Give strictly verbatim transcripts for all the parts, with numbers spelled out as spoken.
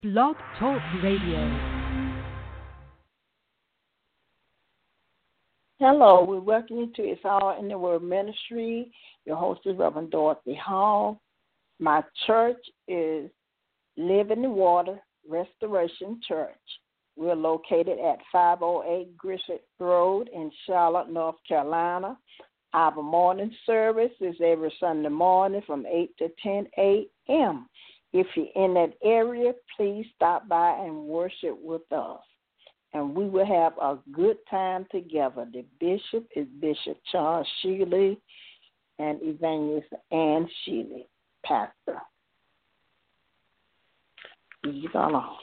Blog Talk Radio. Hello, we welcome you to It's All in the Word Ministry. Your host is Reverend Dorothy Hall. My church is Live in the Water Restoration Church. We're located at five oh eight Griffith Road in Charlotte, North Carolina. Our morning service is every Sunday morning from eight to ten a.m. If you're in that area, please stop by and worship with us. And we will have a good time together. The bishop is Bishop Charles Shealy and Evangelist Ann Shealy, pastor. We're going to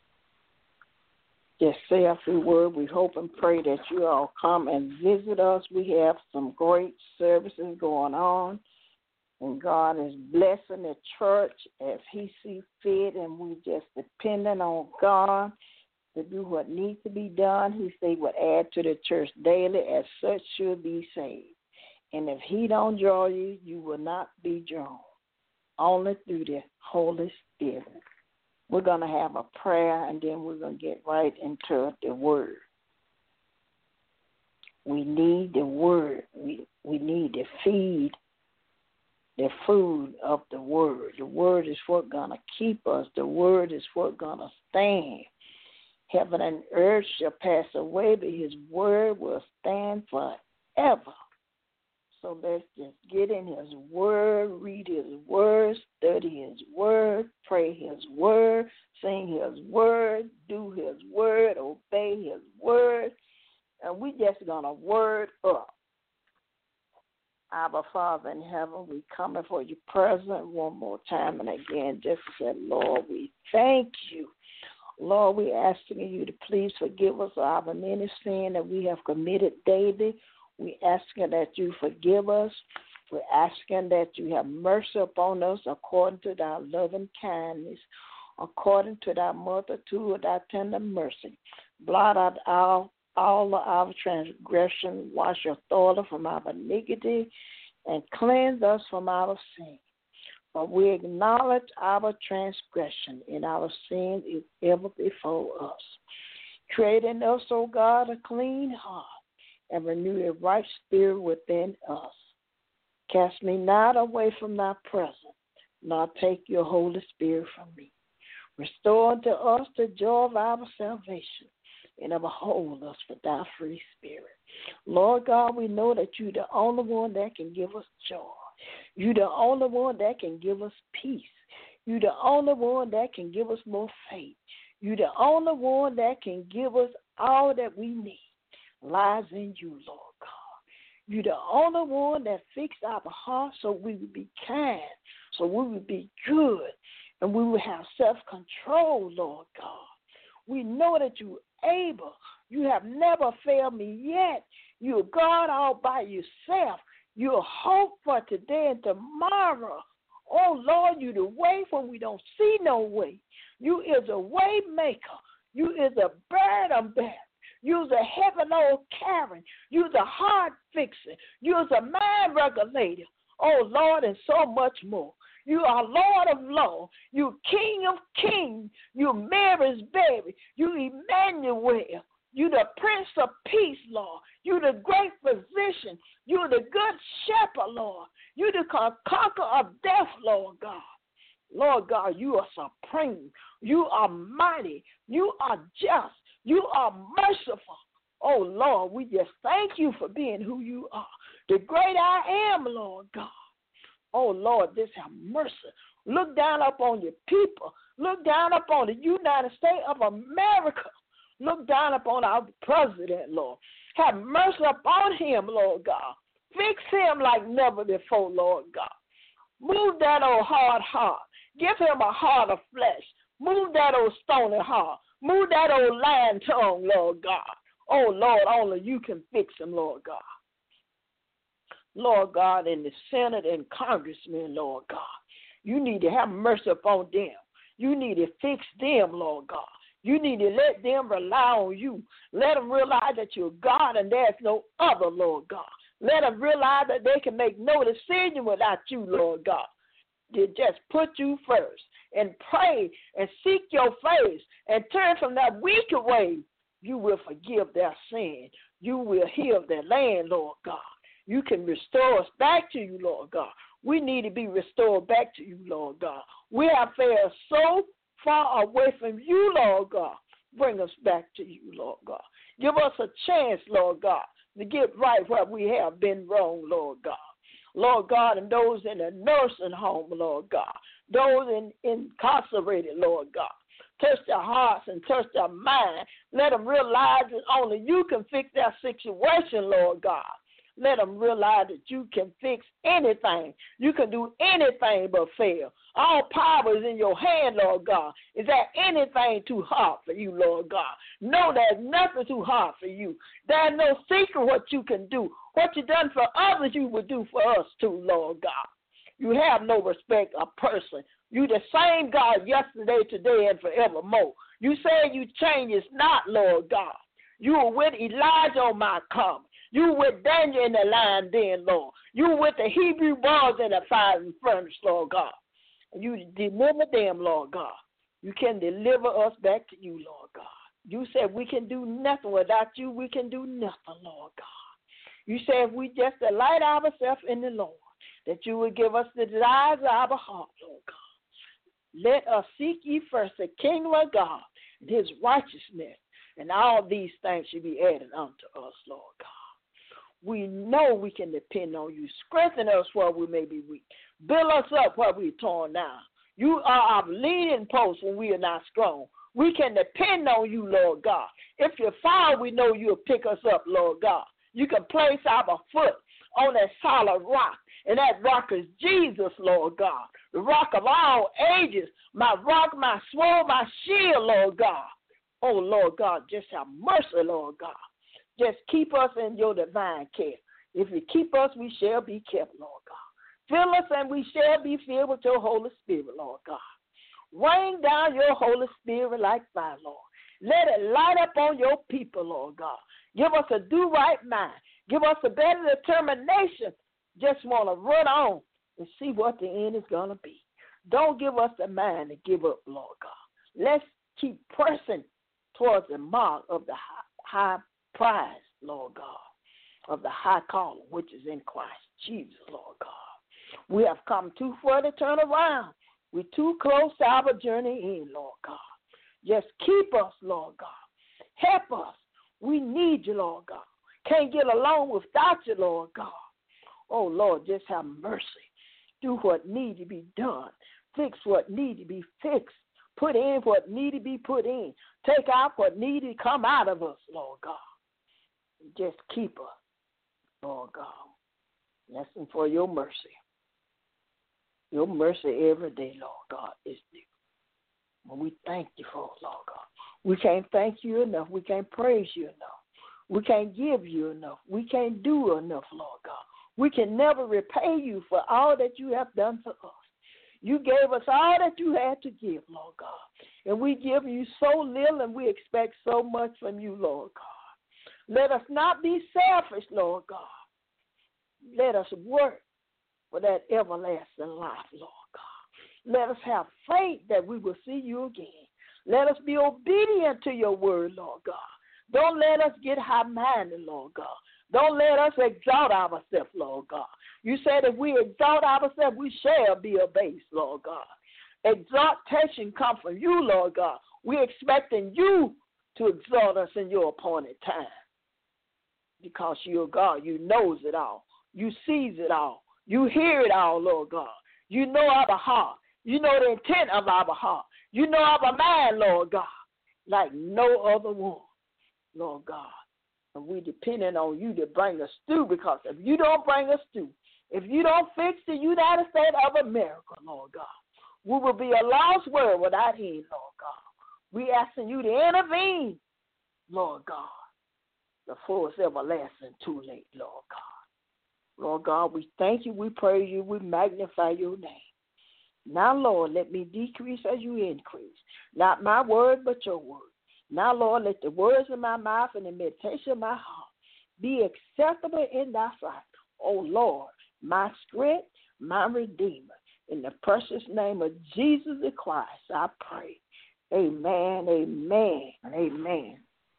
just say a few words. We hope and pray that you all come and visit us. We have some great services going on. And God is blessing the church as he sees fit, and we just depending on God to do what needs to be done. He said would add to the church daily, as such should be saved. And if he don't draw you, you will not be drawn, only through the Holy Spirit. We're going to have a prayer, and then we're going to get right into the Word. We need the Word. We, we need to feed the food of the Word. The Word is what's going to keep us. The Word is what's going to stand. Heaven and earth shall pass away, but his Word will stand forever. So let's just get in his Word, read his Word, study his Word, pray his Word, sing his Word, do his Word, obey his Word. And we just going to word up. Our Father in heaven, we come before you present one more time and again just to say, Lord, we thank you. Lord, we asking you to please forgive us of our many sin that we have committed daily. We asking that you forgive us. We're asking that you have mercy upon us according to thy loving kindness, according to thy multitude of thy tender mercy. Blot out our all of our transgression, wash your thought from our iniquity, and cleanse us from our sin. For we acknowledge our transgression, and our sin is ever before us. Create in us, O God, a clean heart, and renew a right spirit within us. Cast me not away from thy presence, nor take your Holy Spirit from me. Restore unto us the joy of our salvation, and uphold us with thy free spirit. Lord God, we know that you're the only one that can give us joy. You're the only one that can give us peace. You're the only one that can give us more faith. You're the only one that can give us all that we need. Lies in you, Lord God. You're the only one that fixed our hearts so we would be kind, so we would be good, and we would have self-control, Lord God. We know that you're able. You have never failed me yet. You're God all by yourself. You're hope for today and tomorrow. Oh, Lord, you're the way when we don't see no way. You is a way maker. You is a burden bearer. You's a heaven old carrying. You's a heart fixing. You's a mind regulator. Oh, Lord, and so much more. You are Lord of Lords. You King of Kings. You Mary's baby. You Emmanuel. You the Prince of Peace, Lord. You the great physician. You the good shepherd, Lord. You the conqueror of death, Lord God. Lord God, you are supreme. You are mighty. You are just. You are merciful. Oh, Lord, we just thank you for being who you are. The great I am, Lord God. Oh, Lord, just have mercy. Look down upon your people. Look down upon the United States of America. Look down upon our president, Lord. Have mercy upon him, Lord God. Fix him like never before, Lord God. Move that old hard heart. Give him a heart of flesh. Move that old stony heart. Move that old lying tongue, Lord God. Oh, Lord, only you can fix him, Lord God. Lord God, and the Senate and congressmen, Lord God. You need to have mercy upon them. You need to fix them, Lord God. You need to let them rely on you. Let them realize that you're God and there's no other, Lord God. Let them realize that they can make no decision without you, Lord God. They just put you first and pray and seek your face and turn from that wicked way, you will forgive their sin. You will heal their land, Lord God. You can restore us back to you, Lord God. We need to be restored back to you, Lord God. We have failed so far away from you, Lord God. Bring us back to you, Lord God. Give us a chance, Lord God, to get right where we have been wrong, Lord God. Lord God, and those in the nursing home, Lord God, those in, incarcerated, Lord God. Touch their hearts and touch their mind. Let them realize that only you can fix their situation, Lord God. Let them realize that you can fix anything. You can do anything but fail. All power is in your hand, Lord God. Is there anything too hard for you, Lord God? No, there's nothing too hard for you. There's no secret what you can do. What you done for others, you will do for us too, Lord God. You have no respect of person. You the same God yesterday, today, and forevermore. You say you change is not, Lord God. You were with Elijah on my coming. You were with Daniel in the lion den, Lord. You were with the Hebrew boys in the fiery furnace, Lord God. And you deliver them, Lord God. You can deliver us back to you, Lord God. You said we can do nothing without you. We can do nothing, Lord God. You said if we just delight ourselves in the Lord, that you would give us the desires of our heart, Lord God. Let us seek ye first the kingdom of God and his righteousness, and all these things should be added unto us, Lord God. We know we can depend on you. Strengthen us where we may be weak. Build us up where we're torn down. You are our leading post when we are not strong. We can depend on you, Lord God. If you fall, we know you'll pick us up, Lord God. You can place our foot on that solid rock, and that rock is Jesus, Lord God, the rock of all ages, my rock, my sword, my shield, Lord God. Oh, Lord God, just have mercy, Lord God. Just keep us in your divine care. If you keep us, we shall be kept, Lord God. Fill us and we shall be filled with your Holy Spirit, Lord God. Rain down your Holy Spirit like fire, Lord. Let it light up on your people, Lord God. Give us a do-right mind. Give us a better determination. Just want to run on and see what the end is going to be. Don't give us the mind to give up, Lord God. Let's keep pressing towards the mark of the high, high prize, Lord God, of the high calling, which is in Christ Jesus, Lord God. We have come too far to turn around. We're too close to our journey in, Lord God. Just keep us, Lord God. Help us. We need you, Lord God. Can't get along without you, Lord God. Oh, Lord, just have mercy. Do what needs to be done. Fix what needs to be fixed. Put in what needs to be put in. Take out what needs to come out of us, Lord God. Just keep us, Lord God. Asking for your mercy. Your mercy every day, Lord God, is new. And we thank you for it, Lord God. We can't thank you enough. We can't praise you enough. We can't give you enough. We can't do enough, Lord God. We can never repay you for all that you have done for us. You gave us all that you had to give, Lord God. And we give you so little and we expect so much from you, Lord God. Let us not be selfish, Lord God. Let us work for that everlasting life, Lord God. Let us have faith that we will see you again. Let us be obedient to your word, Lord God. Don't let us get high-minded, Lord God. Don't let us exalt ourselves, Lord God. You said if we exalt ourselves, we shall be abased, Lord God. Exaltation comes from you, Lord God. We're expecting you to exalt us in your appointed time. Because you're God. You knows it all. You sees it all. You hear it all, Lord God. You know our heart. You know the intent of our heart. You know our mind, Lord God, like no other one, Lord God. And we're depending on you to bring us through, because if you don't bring us through, if you don't fix the United States of America, Lord God, we will be a lost world without Him, Lord God. We asking you to intervene, Lord God, before it's everlasting too late, Lord God. Lord God, we thank you, we praise you, we magnify your name. Now, Lord, let me decrease as you increase. Not my word, but your word. Now, Lord, let the words of my mouth and the meditation of my heart be acceptable in thy sight. Oh, Lord, my strength, my redeemer. In the precious name of Jesus the Christ, I pray. Amen, amen, and amen.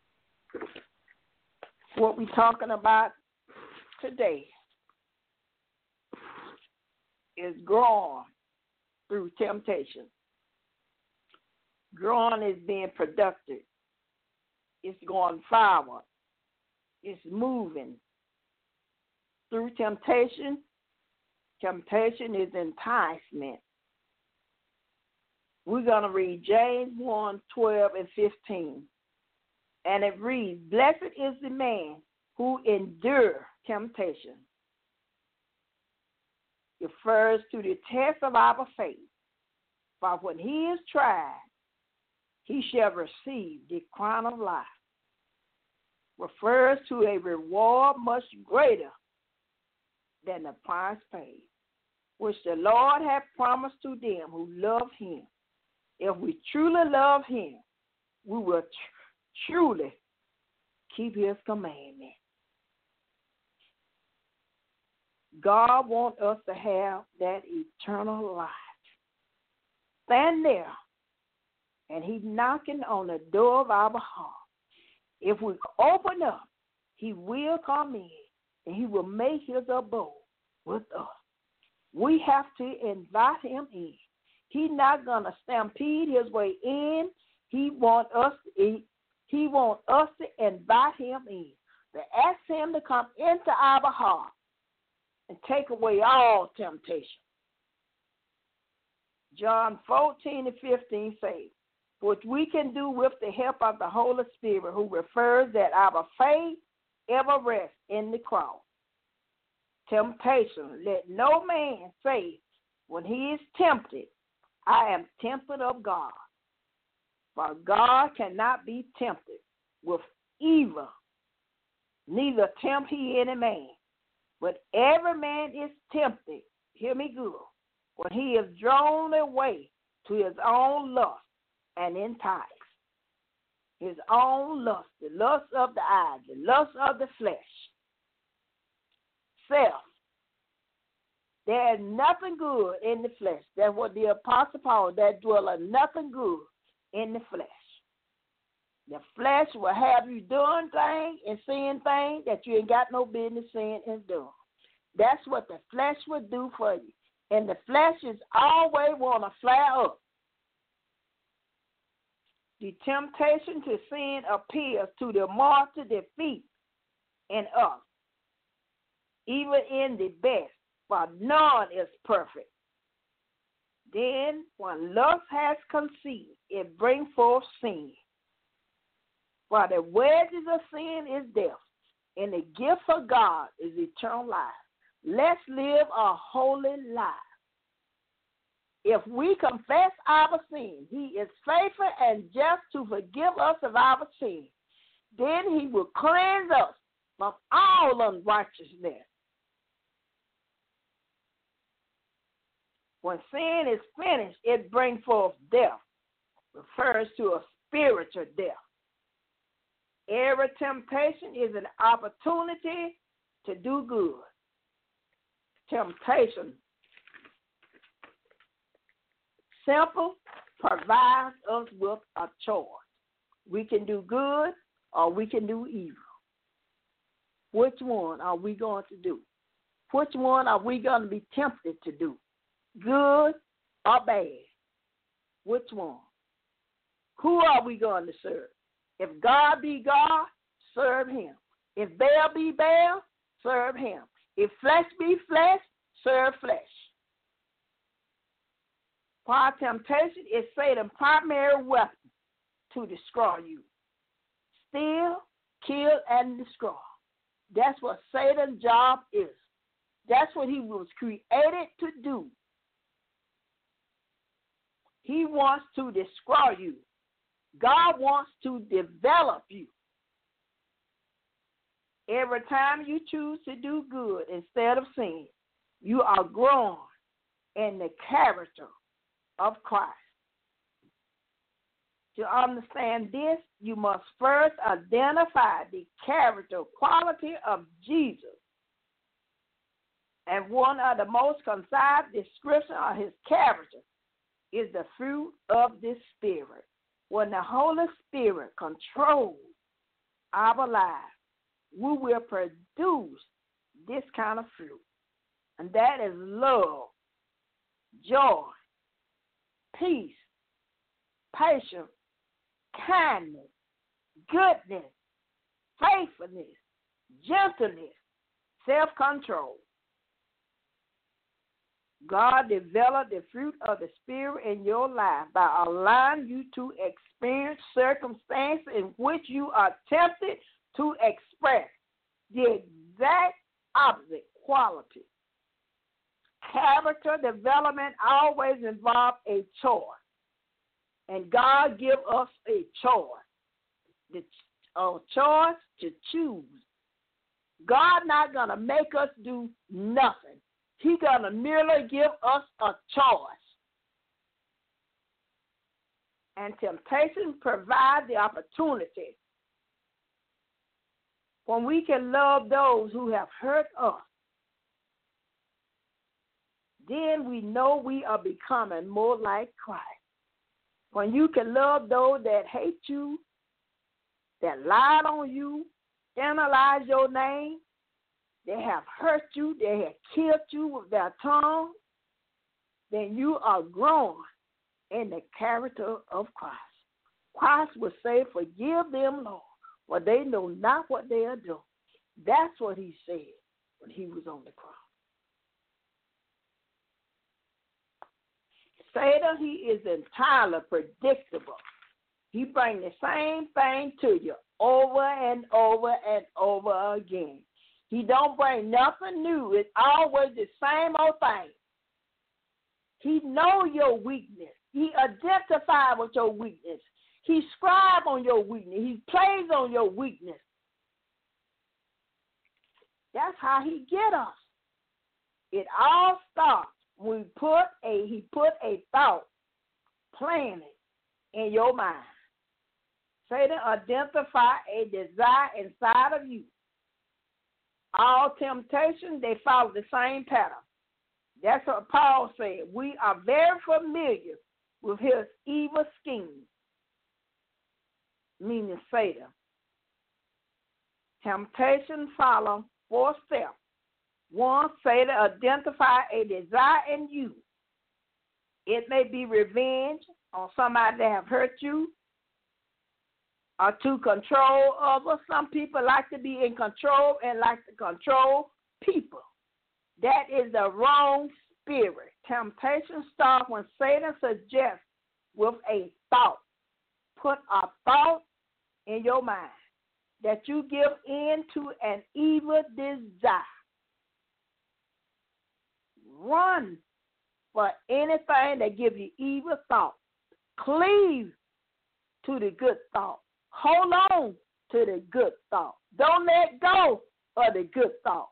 What we're talking about today is growing through temptation. Growing is being productive. It's going forward. It's moving. Through temptation, temptation is enticement. We're going to read James one, twelve, and fifteen. And it reads, blessed is the man who endure temptation. It refers to the test of our faith. For when he is tried, he shall receive the crown of life. Refers to a reward much greater than the price paid, which the Lord hath promised to them who love him. If we truly love him, we will tr- truly keep his commandment. God wants us to have that eternal life. Stand there, and he's knocking on the door of our heart. If we open up, he will come in, and he will make his abode with us. We have to invite him in. He's not going to stampede his way in. He wants us, he, he wants us to invite him in, to ask him to come into our heart and take away all temptation. John fourteen and fifteen says, which we can do with the help of the Holy Spirit, who refers that our faith ever rests in the cross. Temptation. Let no man say when he is tempted, I am tempted of God. For God cannot be tempted with evil, neither tempt he any man. But every man is tempted, hear me good, when he is drawn away to his own lust and enticed. His own lust, the lust of the eye, the lust of the flesh. Self. There is nothing good in the flesh. That's what the Apostle Paul, that dwelleth nothing good in the flesh. The flesh will have you doing things and seeing things that you ain't got no business seeing and doing. That's what the flesh will do for you. And the flesh is always want to flare up. The temptation to sin appears to the mark to defeat in us, even in the best, for none is perfect. Then, when lust has conceived, it brings forth sin. For the wages of sin is death, and the gift of God is eternal life. Let's live a holy life. If we confess our sin, he is faithful and just to forgive us of our sin. Then he will cleanse us from all unrighteousness. When sin is finished, it brings forth death. Refers to a spiritual death. Every temptation is an opportunity to do good. Temptation, simple, provides us with a choice. We can do good or we can do evil. Which one are we going to do? Which one are we going to be tempted to do? Good or bad? Which one? Who are we going to serve? If God be God, serve him. If Baal be Baal, serve him. If flesh be flesh, serve flesh. For temptation is Satan's primary weapon to destroy you. Steal, kill, and destroy. That's what Satan's job is. That's what he was created to do. He wants to destroy you. God wants to develop you. Every time you choose to do good instead of sin, you are growing in the character of Christ. To understand this, you must first identify the character quality of Jesus. And one of the most concise description of his character is the fruit of the Spirit. When the Holy Spirit controls our lives, we will produce this kind of fruit. And that is love, joy, peace, patience, kindness, goodness, faithfulness, gentleness, self-control. God developed the fruit of the Spirit in your life by allowing you to experience circumstances in which you are tempted to express the exact opposite quality. Character development always involves a choice, and God gives us a choice, the a choice to choose. God not going to make us do nothing. He's going to merely give us a choice. And temptation provides the opportunity when we can love those who have hurt us. Then we know we are becoming more like Christ. When you can love those that hate you, that lied on you, analyze your name, they have hurt you, they have killed you with their tongue, then you are growing in the character of Christ. Christ will say, forgive them, Lord, for they know not what they are doing. That's what he said when he was on the cross. Satan, he is entirely predictable. He brings the same thing to you over and over and over again. He don't bring nothing new. It's always the same old thing. He knows your weakness. He identifies with your weakness. He scribes on your weakness. He plays on your weakness. That's how he get us. It all starts when we put a he put a thought, planning in your mind. Satan identify a desire inside of you. All temptations, they follow the same pattern. That's what Paul said. We are very familiar with his evil schemes, meaning Satan. Temptation follow four steps. One, Satan identify a desire in you. It may be revenge on somebody that have hurt you, or to control others. Some people like to be in control and like to control people. That is the wrong spirit. Temptation starts when Satan suggests with a thought. Put a thought in your mind that you give in to an evil desire. Run for anything that gives you evil thought. Cleave to the good thought. Hold on to the good thought. Don't let go of the good thought.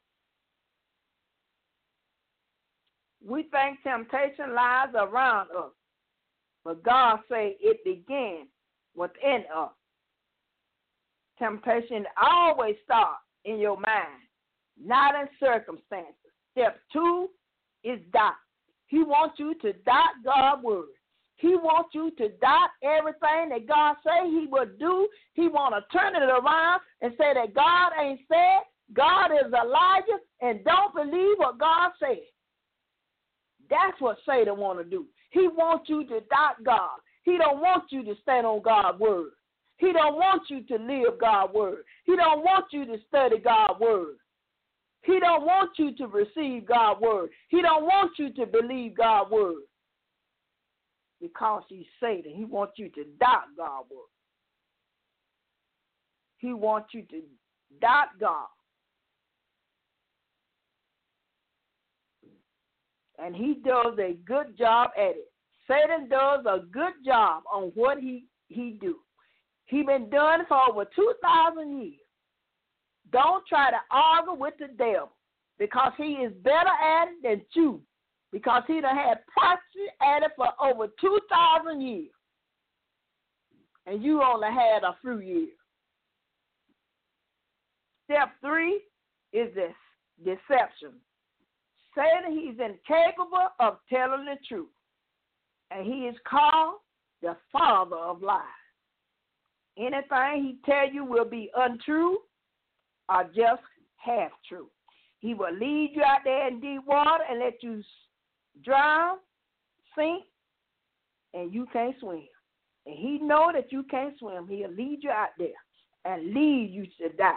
We think temptation lies around us, but God says it began within us. Temptation always starts in your mind, not in circumstances. Step two is doubt. He wants you to doubt God's word. He wants you to doubt everything that God say he will do. He want to turn it around and say that God ain't said, God is a liar, and don't believe what God said. That's what Satan want to do. He wants you to doubt God. He don't want you to stand on God's word. He don't want you to live God's word. He don't want you to study God's word. He don't want you to receive God's word. He don't want you to believe God's word. Because he's Satan. He wants you to doubt God's word. He wants you to doubt God. And he does a good job at it. Satan does a good job on what he, he do. He been doing it for over two thousand years. Don't try to argue with the devil because he is better at it than you. Because he done had practice at it for over two thousand years. And you only had a few years. Step three is this deception. Satan, he's incapable of telling the truth. And he is called the father of lies. Anything he tell you will be untrue or just half true. He will lead you out there in deep water and let you drown, sink, and you can't swim. And he know that you can't swim. He'll lead you out there and lead you to die.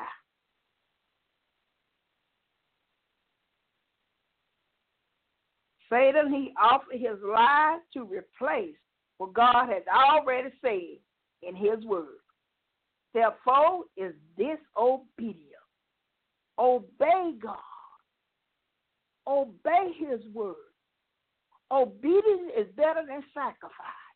Satan, he offered his lies to replace what God has already said in his word. Therefore is disobedience. Obey God. Obey his word. Obedience is better than sacrifice.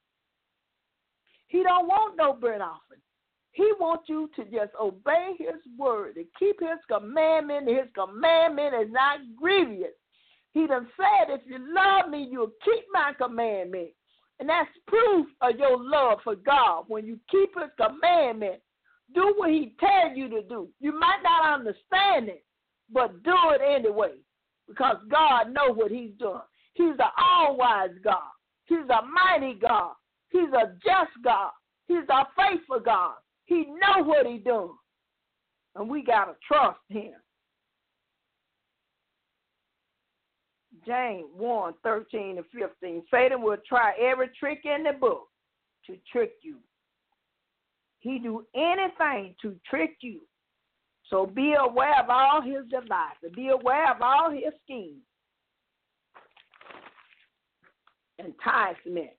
He don't want no burnt offering. He wants you to just obey his word and keep his commandment. His commandment is not grievous. He done said, if you love me, you'll keep my commandment. And that's proof of your love for God. When you keep his commandment, do what he tells you to do. You might not understand it, but do it anyway. Because God knows what he's doing. He's an all-wise God. He's a mighty God. He's a just God. He's a faithful God. He knows what he's doing. And we got to trust him. James one, thirteen and fifteen. Satan will try every trick in the book to trick you. He do anything to trick you. So be aware of all his devices. Be aware of all his schemes. Enticement.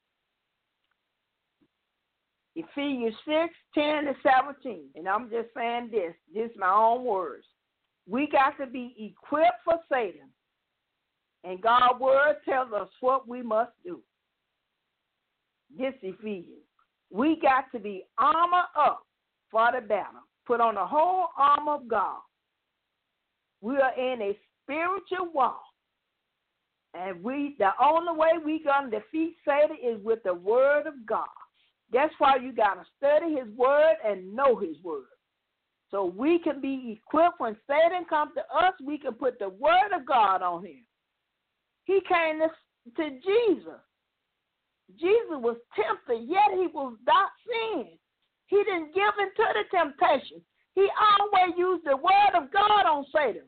Ephesians six, ten and seventeen. And I'm just saying this. This is my own words. We got to be equipped for Satan. And God's word tells us what we must do. This Ephesians. We got to be armor up for the battle. Put on the whole armor of God. We are in a spiritual war. And we, the only way we're going to defeat Satan is with the word of God. That's why you got to study his word and know his word. So we can be equipped when Satan comes to us, we can put the word of God on him. He came to, to Jesus. Jesus was tempted, yet he was not sin. He didn't give in to the temptation. He always used the word of God on Satan.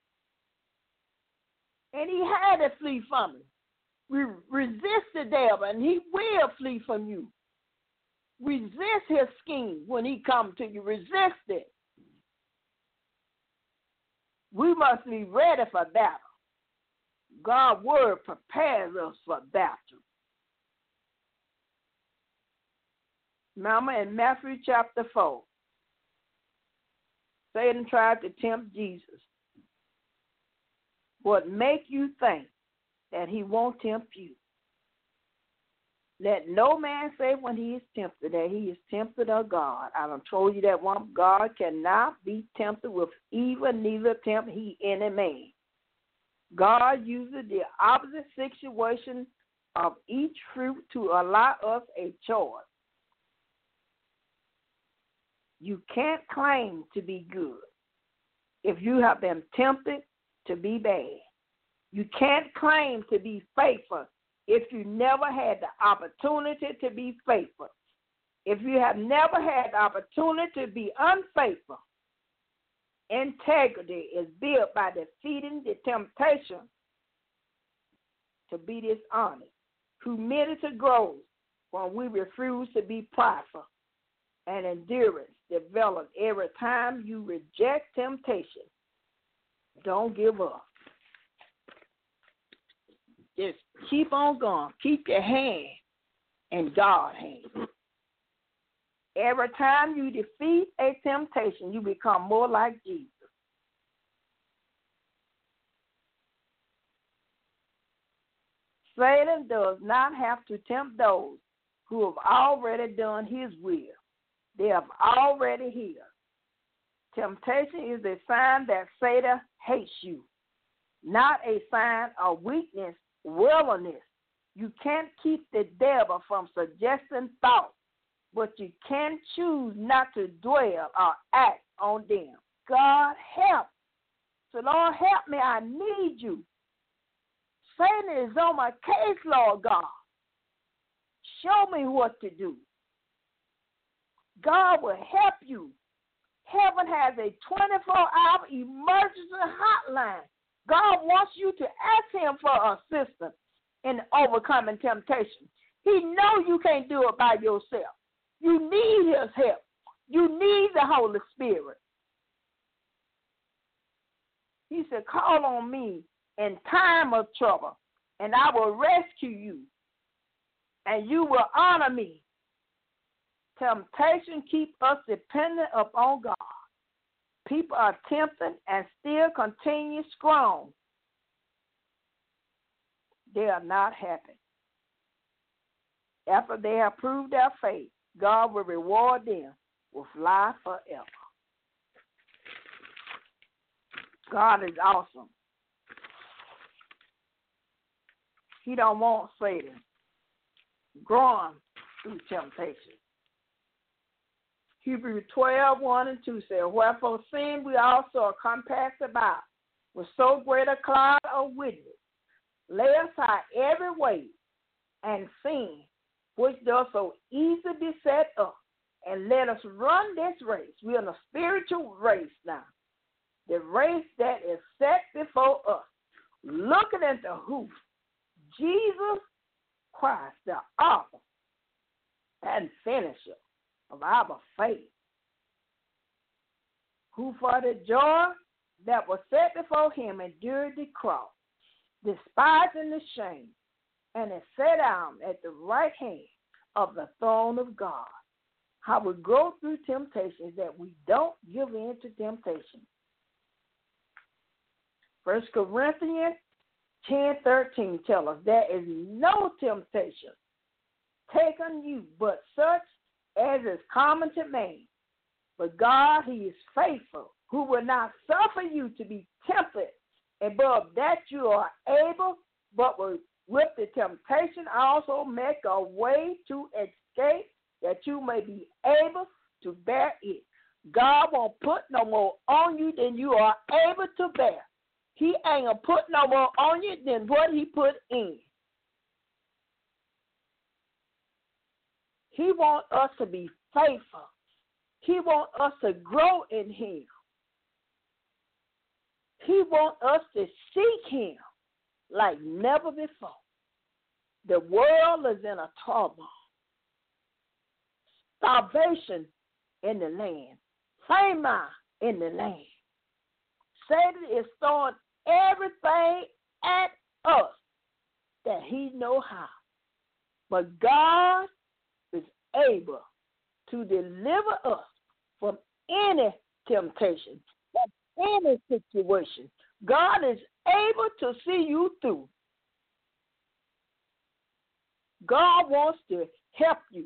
And he had to flee from him. Re- resist the devil, and he will flee from you. Resist his scheme when he comes to you. Resist it. We must be ready for battle. God's word prepares us for battle. Remember in Matthew chapter four, Satan tried to tempt Jesus. What make you think that he won't tempt you? Let no man say when he is tempted that he is tempted of God. I done told you that one. God cannot be tempted with evil, neither tempt he any man. God uses the opposite situation of each fruit to allow us a choice. You can't claim to be good if you have been tempted to be bad. You can't claim to be faithful if you never had the opportunity to be faithful. If you have never had the opportunity to be unfaithful, integrity is built by defeating the temptation to be dishonest. Humility grows when we refuse to be prideful, and endurance develops every time you reject temptation. Don't give up. Just keep on going. Keep your hand in God's hand. Every time you defeat a temptation, you become more like Jesus. Satan does not have to tempt those who have already done his will. They have already healed. Temptation is a sign that Satan hates you, not a sign of weakness, willingness. You can't keep the devil from suggesting thoughts, but you can choose not to dwell or act on them. God help So, Lord, help me. I need you. Satan is on my case, Lord God. Show me what to do. God will help you. Heaven has a twenty-four hour emergency hotline. God wants you to ask him for assistance in overcoming temptation. He knows you can't do it by yourself. You need his help. You need the Holy Spirit. He said, call on me in time of trouble, and I will rescue you, and you will honor me. Temptation keeps us dependent upon God. People are tempted and still continue strong. They are not happy. After they have proved their faith, God will reward them with life forever. God is awesome. He don't want Satan growing through temptation. Hebrews twelve, one and two says, wherefore sin we also are compassed about with so great a cloud of witness. Lay aside every weight and sin which does so easily beset us, and let us run this race. We're in a spiritual race now. The race that is set before us, looking at the who? Jesus Christ, the author and finisher of our faith, who for the joy that was set before him endured the cross, despising the shame, and is set down at the right hand of the throne of God. How we go through temptations, that we don't give in to temptation. First Corinthians ten thirteen tells us there is no temptation taken you but such as is common to man. But God, he is faithful, who will not suffer you to be tempted above that you are able, but will with the temptation also make a way to escape, that you may be able to bear it. God won't put no more on you than you are able to bear. He ain't going to put no more on you than what he put in. He wants us to be faithful. He wants us to grow in him. He wants us to seek him like never before. The world is in a turmoil. Starvation in the land. Famine in the land. Satan is throwing everything at us that he knows how. But God is able to deliver us from any temptation, from any situation. God is able to see you through. God wants to help you.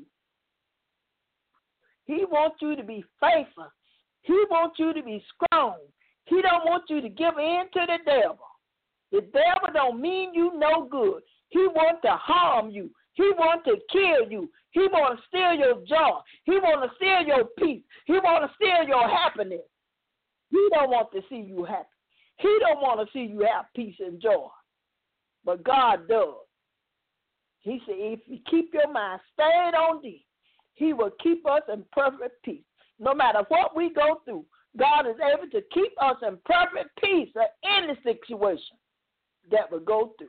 He wants you to be faithful. He wants you to be strong. He don't want you to give in to the devil. The devil don't mean you no good. He wants to harm you. He wants to kill you. He wants to steal your joy. He wants to steal your peace. He wants to steal your happiness. He don't want to see you happy. He don't want to see you have peace and joy. But God does. He said, if you keep your mind stayed on thee, he will keep us in perfect peace. No matter what we go through, God is able to keep us in perfect peace in any situation that we go through.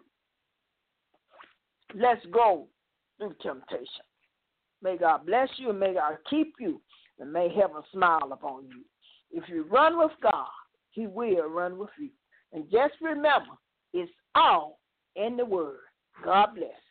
Let's go through temptation. May God bless you, and may God keep you, and may heaven smile upon you. If you run with God, he will run with you. And just remember, it's all in the Word. God bless.